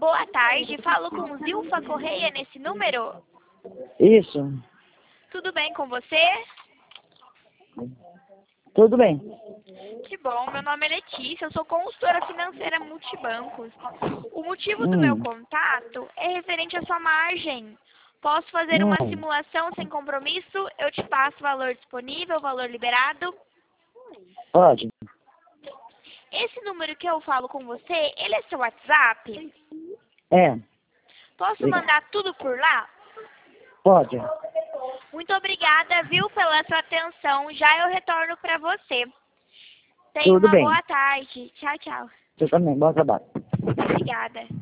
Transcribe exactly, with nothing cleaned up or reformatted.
Boa tarde, falo com Zilfa Correia nesse número? Isso. Tudo bem com você? Tudo bem. Que bom, meu nome é Letícia, eu sou consultora financeira multibancos. O motivo do meu Hum. contato é referente à sua margem. Posso fazer uma Hum. simulação sem compromisso? Eu te passo o valor disponível, o valor liberado. Pode. Esse número que eu falo com você, ele é seu WhatsApp? É. Posso mandar tudo por lá? Pode. Muito obrigada, viu, pela sua atenção. Já eu retorno para você. Tenha Tudo uma bem. boa tarde. Tchau, tchau. Você também. Bom trabalho. Obrigada.